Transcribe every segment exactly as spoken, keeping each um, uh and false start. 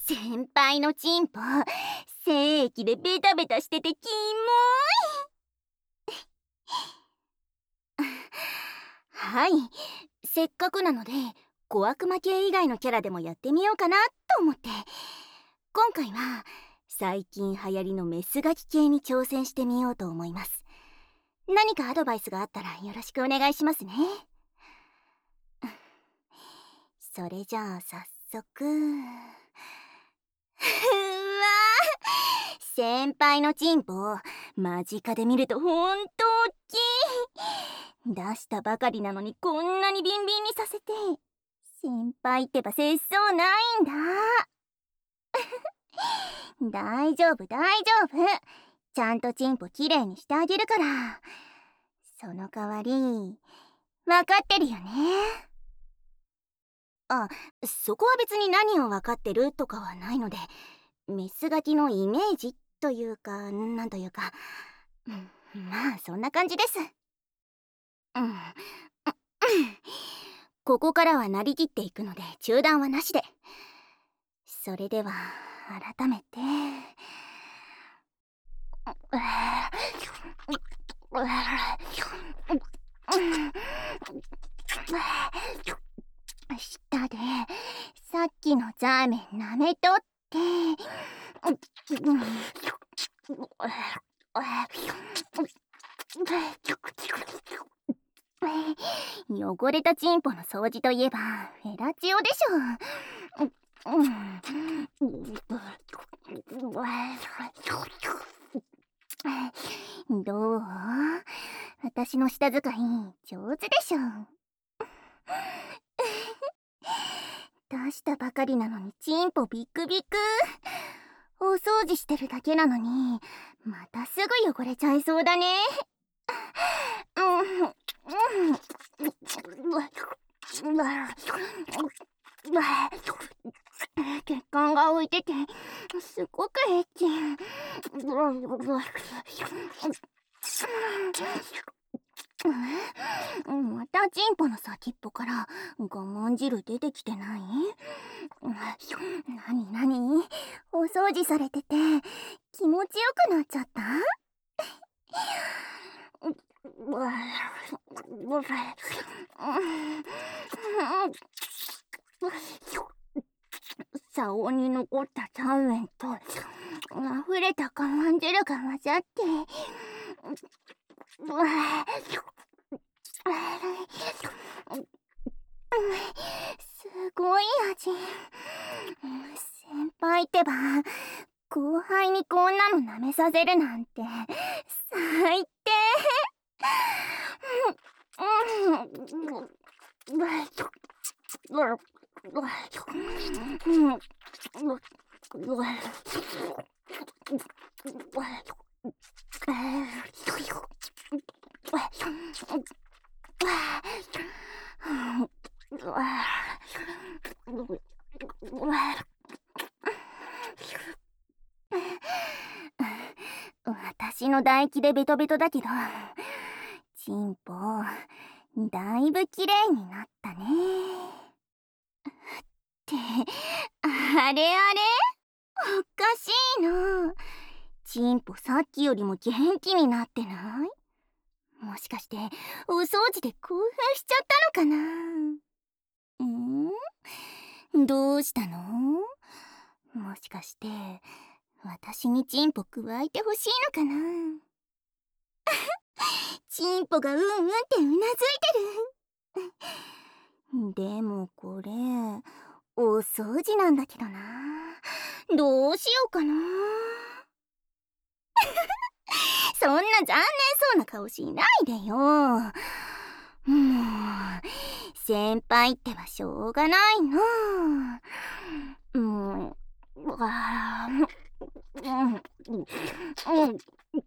先輩のチンポ、精液でベタベタしててキモい。はい、せっかくなので小悪魔系以外のキャラでもやってみようかなと思って、今回は最近流行りのメスガキ系に挑戦してみようと思います。何かアドバイスがあったらよろしくお願いしますね。それじゃあ早速。うわー、先輩のチンポ間近で見るとほんと大きい。出したばかりなのにこんなにビンビンにさせて、先輩ってば節操ないんだ。大丈夫大丈夫、ちゃんとチンポきれいにしてあげるから。その代わり分かってるよね。あ、そこは別に何を分かってるとかはないので、メスガキのイメージというか、なんというか、うん、まあそんな感じです。うん、ここからはなりきっていくので中断はなしで。それでは改めて。舌でさっきのザーメン舐めとって。汚れたチンポの掃除といえばフェラチオでしょ。どう？私の舌使い上手でしょ。出したばかりなのにチンポビックビック。お掃除してるだけなのにまたすぐ汚れちゃいそうだね。血管が浮いててすごくエッチ。またチンポの先っぽから我慢汁出てきてない？なになに？お掃除されてて気持ちよくなっちゃった？竿に残ったザーメンと溢れた我慢汁が混ざって、すごい味。先輩ってば後輩にこんなの舐めさせるなんて最低。私の唾液でベトベトだけど、チンポだいぶ綺麗になったね。ってあれあれ、おかしいな。チンポさっきよりも元気になってない？もしかしてお掃除で興奮しちゃったのかな？ん？どうしたの？もしかして私にチンポ加えてほしいのかな？チンポがうんうんってうなずいてる。でもこれお掃除なんだけどな。どうしようかな。そんな残念そうな顔しないでよ。もう先輩ってはしょうがないの。もうあうんうん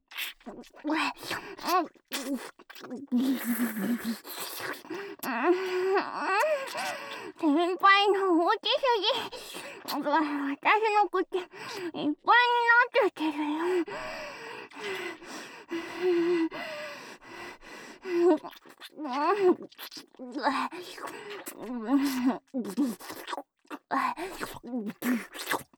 先輩の大きすぎ。私の口いっぱいになっちゃってるよ。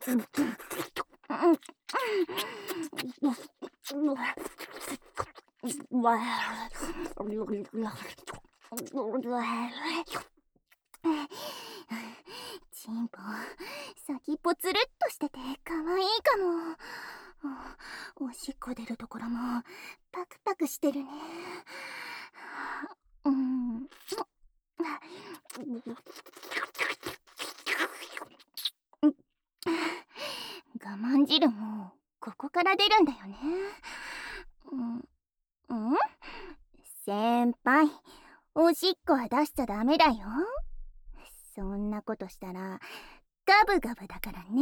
チンポ、先っぽつるっとしててかわいいかも。おしっこ出るところもパクパクしてるね。うん。我慢汁もここから出るんだよね。うん、うん、先輩、おしっこは出しちゃダメだよ。そんなことしたらガブガブだからね。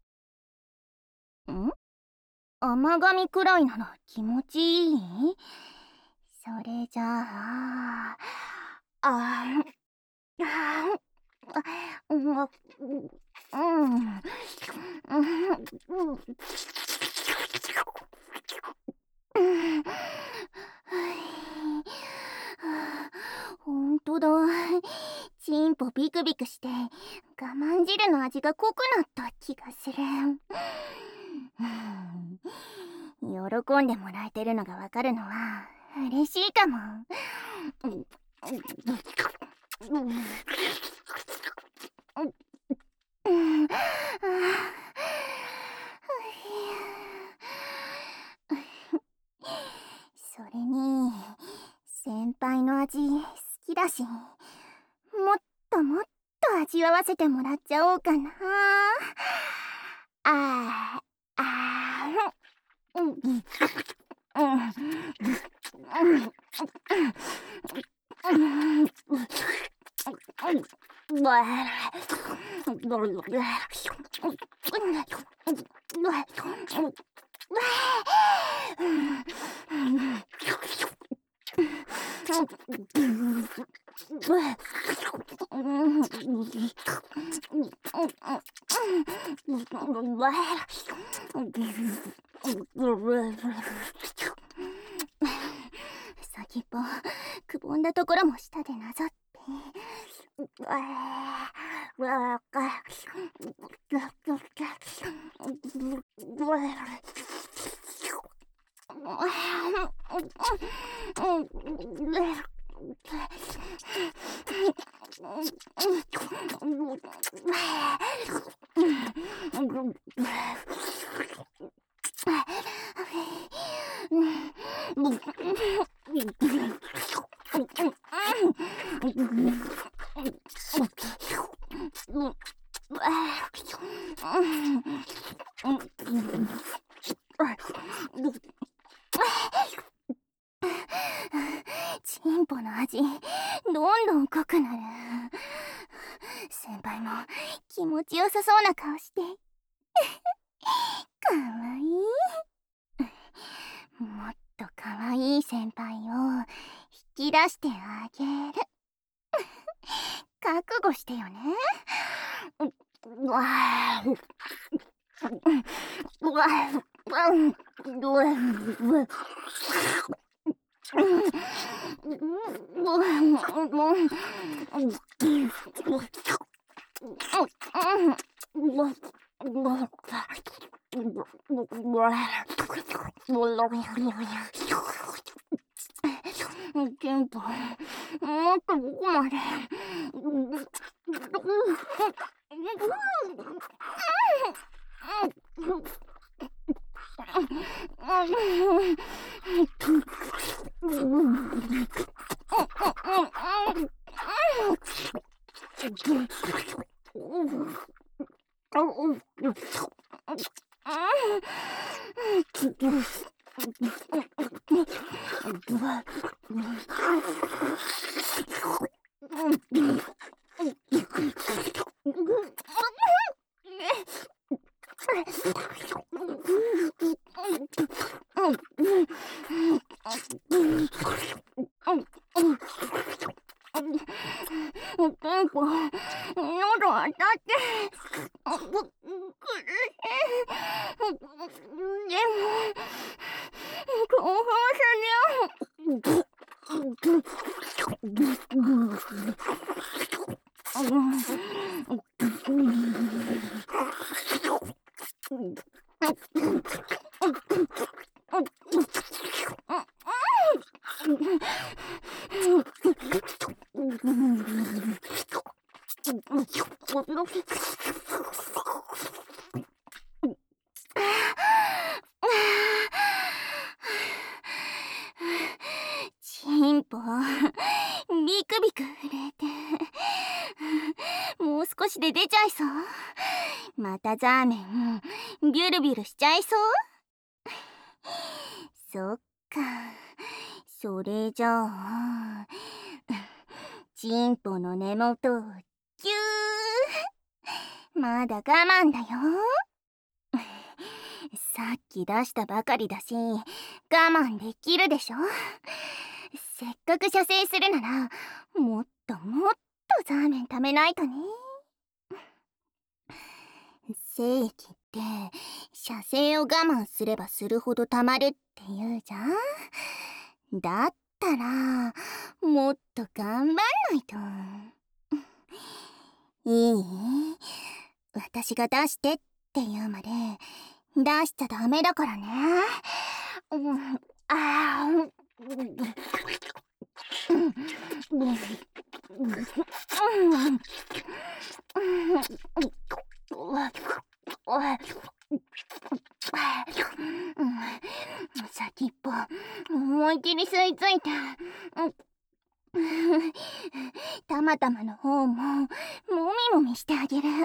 ん？甘噛みくらいなら気持ちいい？それじゃあ、ああ、あうん、うん、うん、ほんとだ。チンポビクビクして我慢汁の味が濃くなった気がする。喜んでもらえてるのがわかるのは嬉しいかも。それに先輩の味好きだし、もっともっと味わわせてもらっちゃおうかな。あーあー、うん、うん、うん、先っぽくぼんだところも舌でなぞって、チンポの味どんどん濃くなる。先輩も気持ちよさそうな顔してかわいい。もっとかわいい先輩を引き出してあげる。覚悟してよね。うわあ、うわあ、うわあ、テンポ、もっとどこまで。テンポ、喉当たって。苦しい。でも興奮する。 そう。またザーメンビュルビュルしちゃいそう。そっか、それじゃあチンポの根元をギュー。まだ我慢だよ。さっき出したばかりだし我慢できるでしょ。せっかく射精するならもっともっとザーメン食べないとね。精液って射精を我慢すればするほどたまるって言うじゃん。だったらもっと頑張んないと。いい？私が出してって言うまで出しちゃダメだからね。うん、あー先っぽ思い切り吸い付いて、たまたまの方ももみもみしてあげる。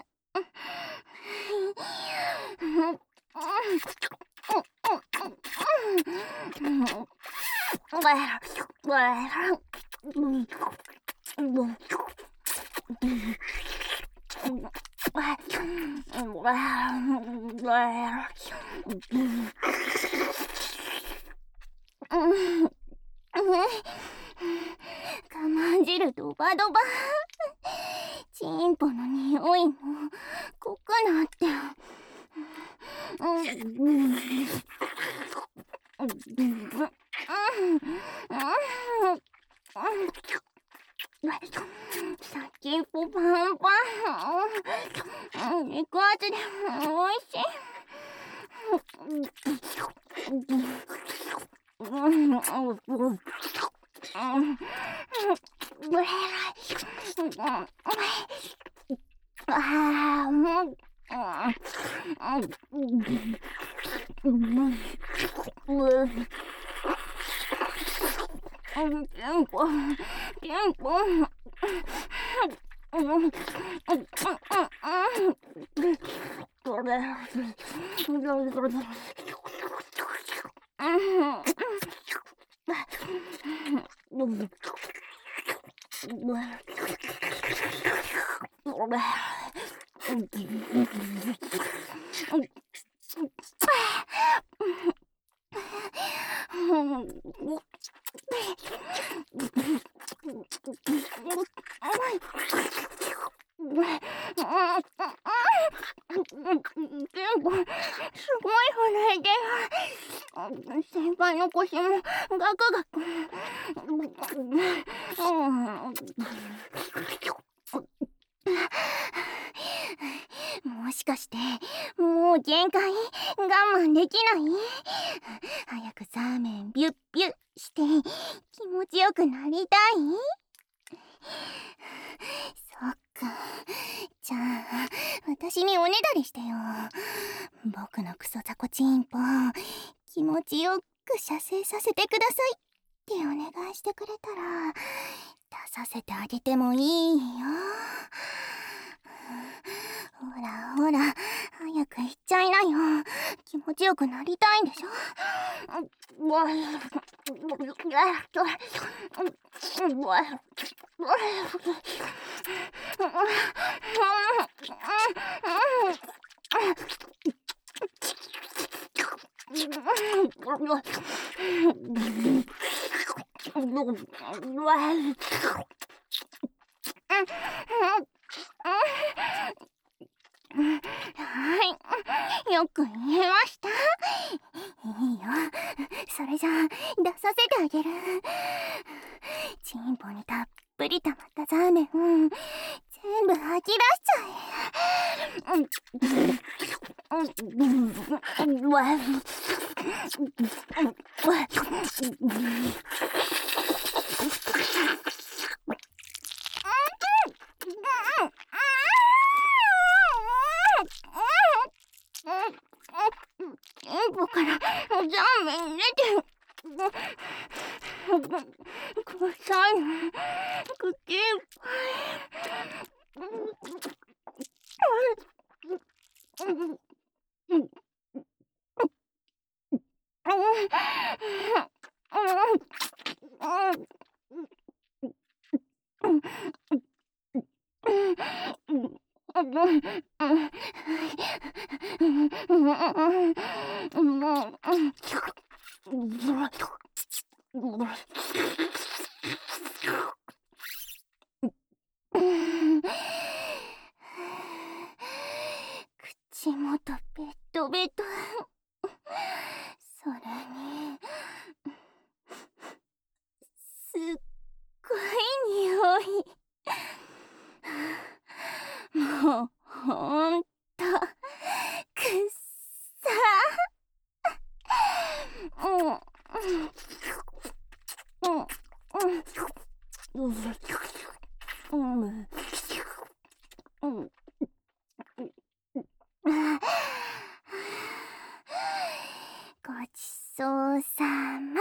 我慢汁ドバドバ。チンポの匂いも濃くなって、先っぽパンパン。肉厚でおいしい。ああ、もう。ピンポンピンポン。すごい震えてる。先輩の腰もガクガク。もしかしてもう限界？我慢できない？早くザーメンビュッビュッして気持ちよくなりたい？そっか、じゃあ私におねだりしてよ。僕のクソザコチンポ気持ちよく射精させてくださいってお願いしてくれたら出させてあげてもいいよ。ほらほら早く行っちゃいなよ。気持ちよくなりたいんでしょ。はい、よく言えました。いいよ、それじゃあ出させてあげる。チンポにたっぷり溜まったザーメン全部吐き出しちゃえ。チンポからザーメン出てる。臭いの口いっぱい。 口元ベトベト。それにすっごい匂い。もうほんとくっさ。うんうんうんうんうんごちそうさま。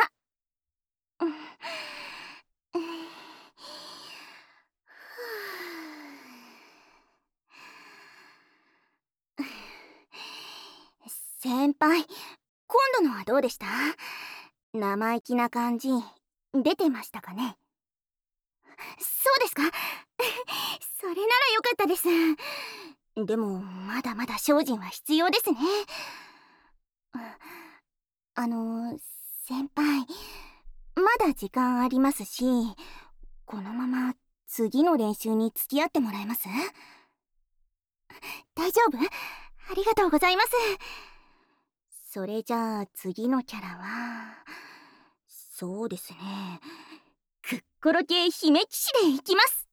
先輩、今度のはどうでした？生意気な感じ出てましたかね？そうですか。それならよかったです。でもまだまだ精進は必要ですね。あの先輩、まだ時間ありますし、このまま次の練習に付き合ってもらえます？大丈夫？ありがとうございます。それじゃあ次のキャラは、そうですね、クッコロ系姫騎士でいきます。